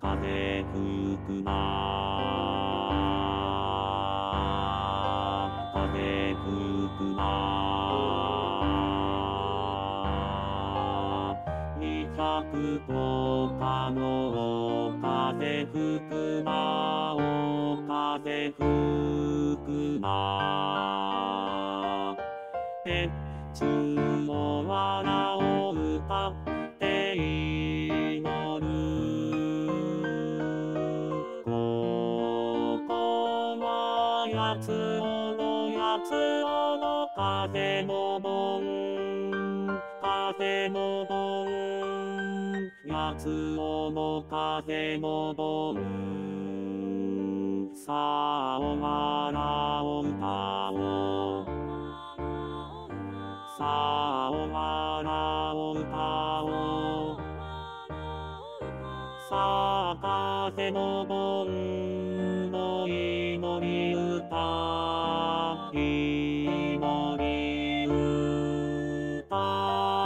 風吹くな風吹くな200とかの風吹くな風吹くな鉄の藁を歌って祈るここはやつおのやつおの風の盆風の盆やつおの風の盆さあおわらを歌おうさあおわらを歌おうさあ風の盆の祈り歌祈り歌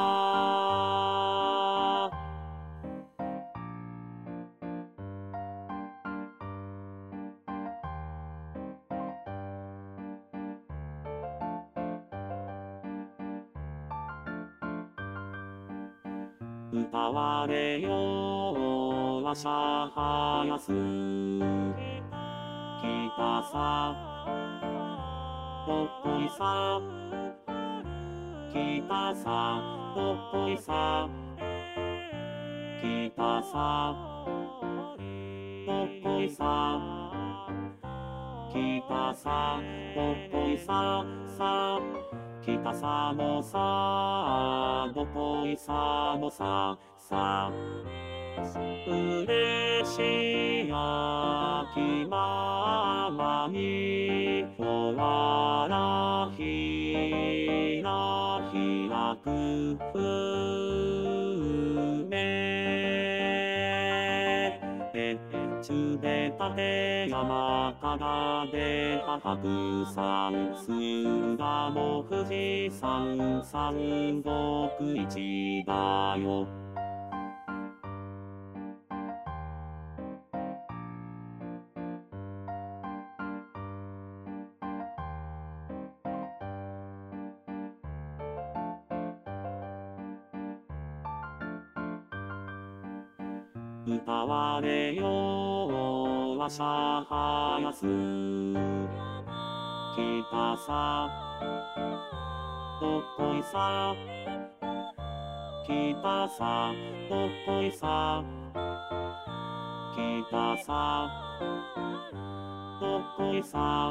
歌われよわしゃはやす北さどっこいさ北さどっこいさ北さどっこいさ北さどっこいささ北さもさどこいさもささうれしやきままにほわらひらひらくふめつでたて山からで母くさんすがも富士山三国一だよ歌われよわしゃはやす北さどっこいさ北さどっこいさ北さどっこいさ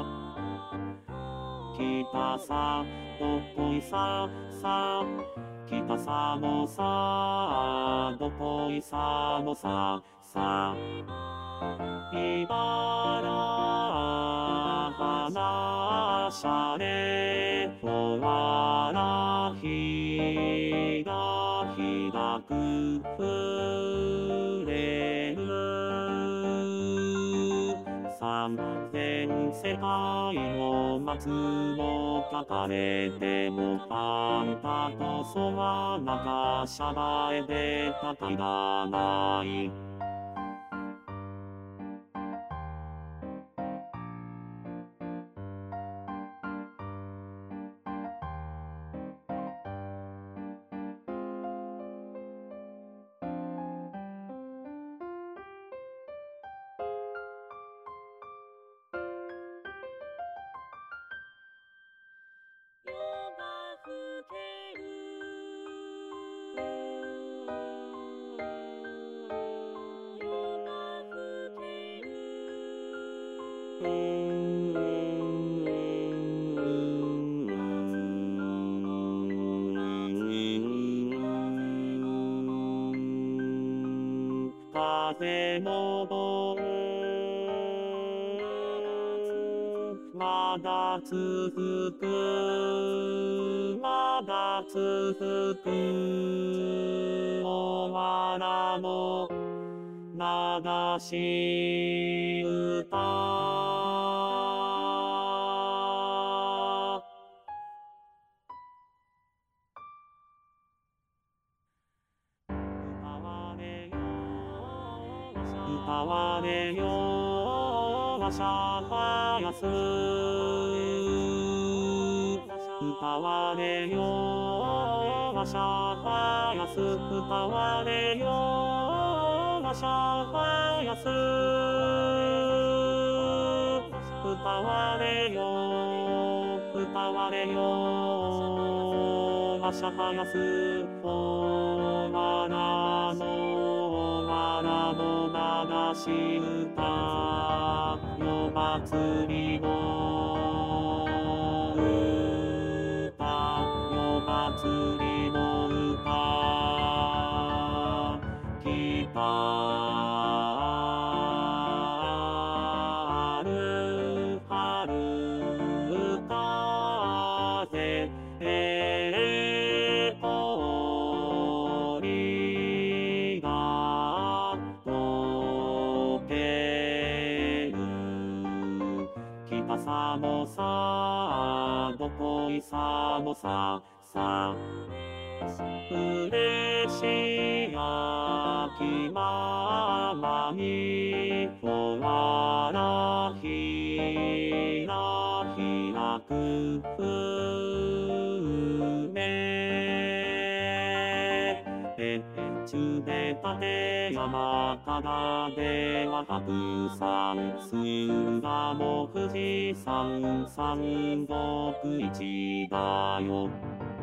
北さどっこいささ北さもさどこいさもささいばらはなしゃれほわらひらひらくふれる三千世界の松も書かれてもあんたとそはなかしゃばえでたたらない夜が更ける夜が更ける風の盆まだ続くまだ続くおわらも流し歌歌われよわれよわしゃはやす歌われよわしゃはやす歌われよわしゃはやす歌われよ歌われよわしゃはやすおわらの流し歌よ祭りの歌よ祭りの歌北春風鳥が溶ける北さもさどこいさもさうれしやきままにほわらひらひらく中で立山からでは白山水がも富士山三国一だよ